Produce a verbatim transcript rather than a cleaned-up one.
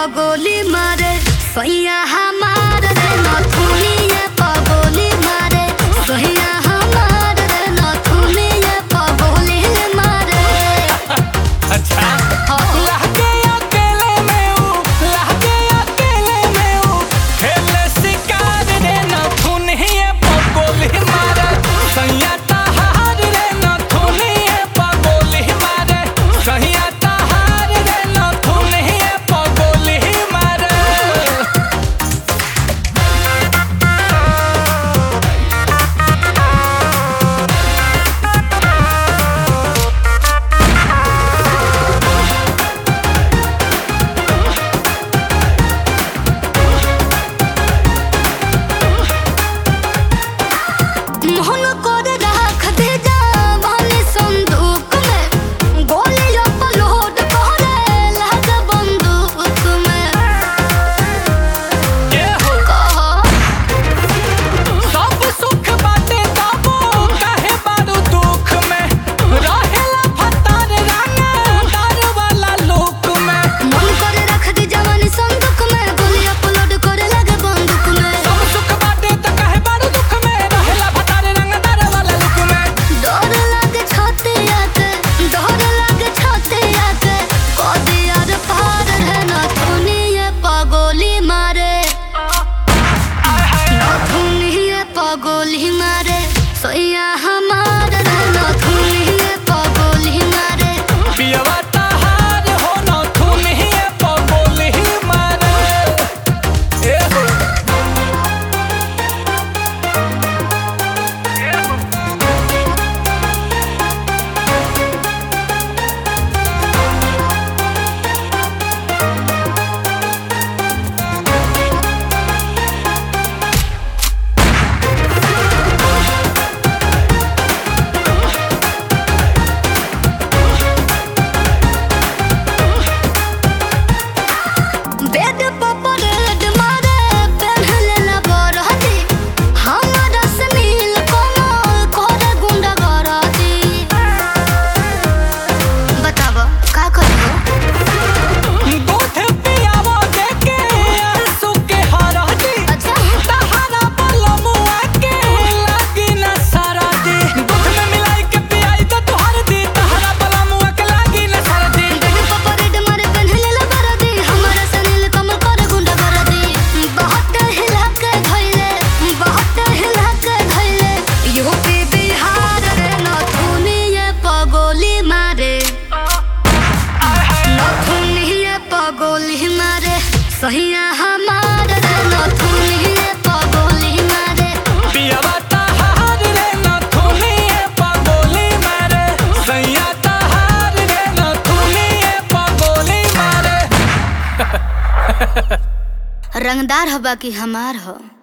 पगोली मारे सैया हमार रे नथुनिया पगोली मारे सैया हमार रे नथुनिया पगोली मारे। अच्छा लहके अकेले में ऊ लहके अकेले में ऊ खेले शिकार रे नथुनिया पगोली मारे सैया तहार रे नथुनिया पगोली मारे सैया तहार रे नथुनिया पगोली मारे। मोहन कर रख दे जवानी संदूक में गोली अपलोड करे लग बंदूक में। ये हो कहो सब सुख बाटे तबो काहे बारू दुख में रहेला फतार राना दार वाला लोक में। मन कर रख दे जवानी संदूक में गोली अपलोड करे लग बंदूक में। सब सुख बाटे त काहे बारू दुख में रहेला फतार राना दार वाला लोक में। डर लागे छतिया के डर लागे छतिया के कदिया रे पार है नथुनिया पगोली मारे नथुनिया पगोली मारे सैया हमार रे नथुनिया पगोली मारे। पियवा तहार हो नथुनिया पगोली मारे। ए हो बेड पर परेड मारे पहनले ला बरहती हमरा से नील कमल करे गुंडा गरती। बताव का करियो दूध पियावो देके आंसू के हरदी अच्छा तहारा बलमुआ के लागी न सरदी। दूध में मिलाई के पियाई त तोहर दी तहारा बलमुआ के लागी न सरदी। बेड पर परेड मारे पहनले ला बरहती हमरा से नील कमल करे गुंडा गरती। बहुत हिला के धइले बहुत हिला के धइले यूपी बिहार रे नथुनिया पगोली मारे नथुनिया पगोली मारे सैया हमार रे नथुनिया पगोली मारे। पियवा तहार रे नथुनिया पगोली मारे सैया तहार रे नथुनिया पगोली मारे। रंगदार हबा की हमार हो।